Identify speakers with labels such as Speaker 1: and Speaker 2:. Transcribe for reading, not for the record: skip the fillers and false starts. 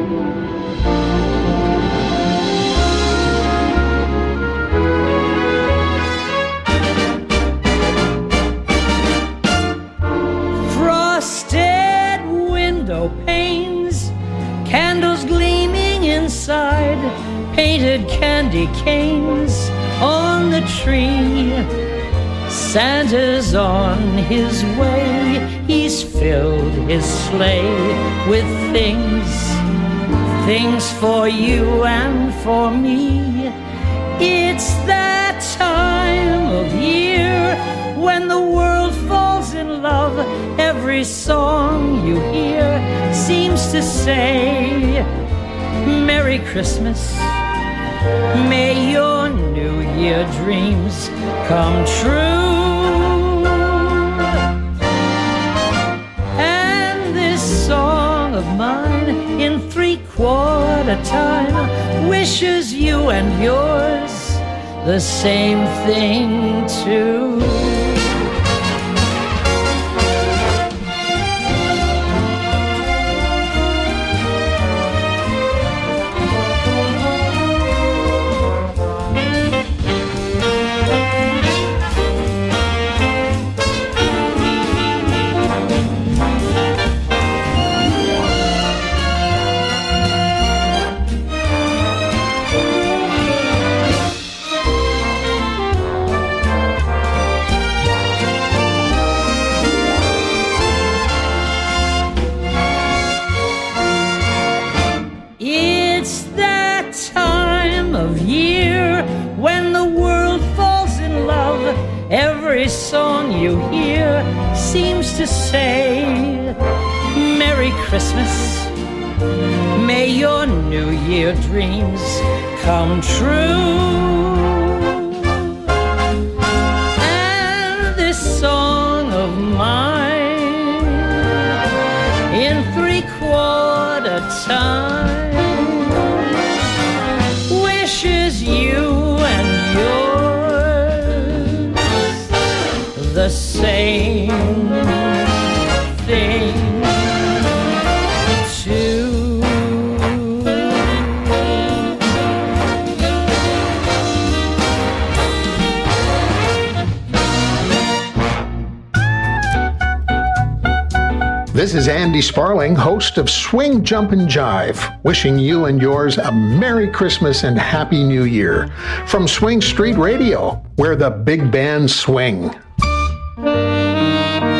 Speaker 1: Frosted window panes, candles gleaming inside, painted candy canes on the tree. Santa's on his way, he's filled his sleigh with things for you and for me. It's that time of year when the world falls in love. Every song you hear seems to say, Merry Christmas, may your New Year dreams come true. And this song of mine in 3/4 time wishes you and yours the same thing too. Every song you hear seems to say, Merry Christmas, may your New Year dreams come true. And this song of mine in 3/4 time wishes you and yours the same thing too.
Speaker 2: This is Andy Sparling, host of Swing, Jump, and Jive, wishing you and yours a Merry Christmas and Happy New Year from Swing Street Radio, where the big bands swing.